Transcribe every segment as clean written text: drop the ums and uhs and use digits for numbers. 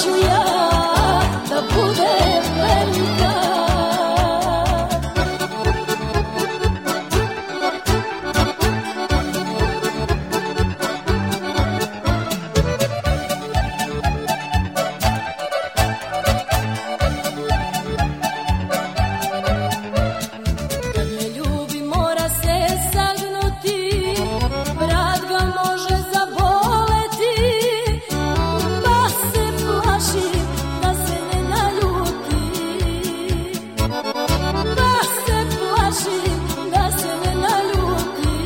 hoću ja da budem velika. Kad me ljubi mora se sagnuti, brat ga može zaboleti, pa se plašim da se ne naljuti, pa se plašim da se ne naljuti.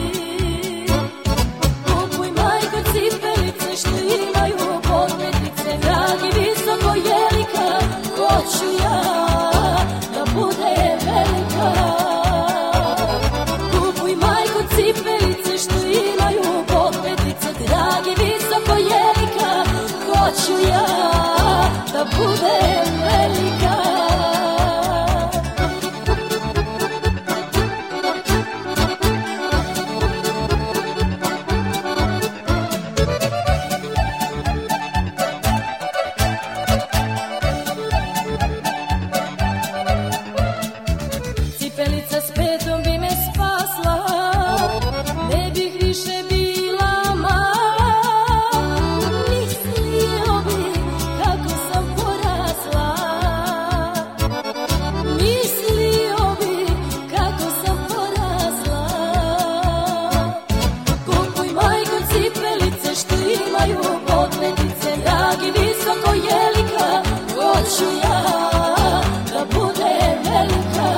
Kupuj majko cipelice što imaju podmetice, dragi visoko jelika, hoću ja da budem velika. Kupuj majko cipelice što imaju podmetice, dragi visoko jelika, hoću ja da budem velika. Cipelica s petom bi me spasla, ne bih više bila mala. Mislio bi kako sam porasla, mislio bi kako sam porasla. Kupuj majko cipelice što imaju podmetice, dragi visoko jelika, hoću ja da budem velika.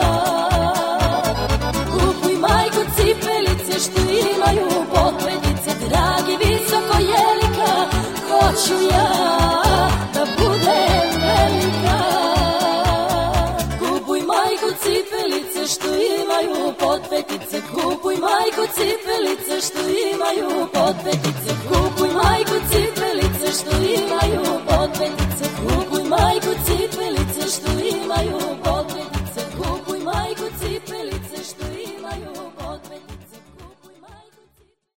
Kupuj majko cipelice što imaju podmetice, dragi visoko jelika, hoću ja da budem velika. Kupuj majko cipelice što imaju podmetice, kupuj majko cipelice što imaju podmetice, kupuj majko cipelice što imaju